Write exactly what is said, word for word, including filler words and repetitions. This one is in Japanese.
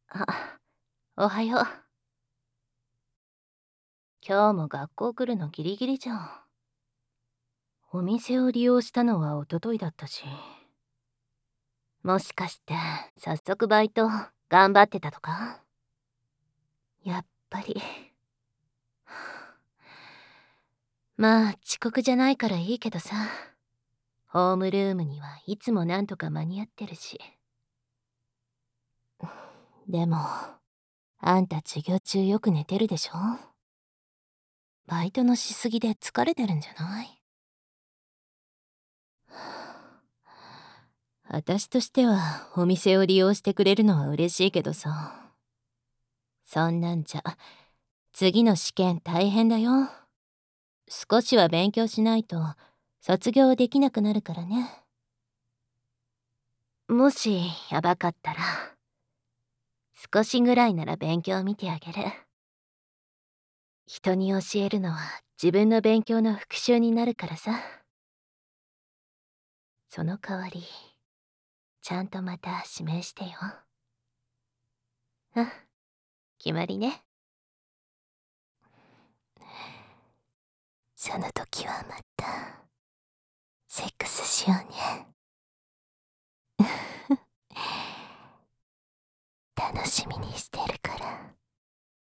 あ、おはよう。今日も学校来るのギリギリじゃん。お店を利用したのは一昨日だったし。もしかして、早速バイト頑張ってたとか？やっぱり。まあ、遅刻じゃないからいいけどさ。ホームルームにはいつもなんとか間に合ってるし。でも、あんた授業中よく寝てるでしょ？バイトのしすぎで疲れてるんじゃない？私としてはお店を利用してくれるのは嬉しいけどさ。そんなんじゃ、次の試験大変だよ。少しは勉強しないと卒業できなくなるからね。もしやばかったら、少しぐらいなら勉強見てあげる。人に教えるのは自分の勉強の復習になるからさ。その代わり、ちゃんとまた指名してよ。うん、決まりね。その時はまた、セックスしようね。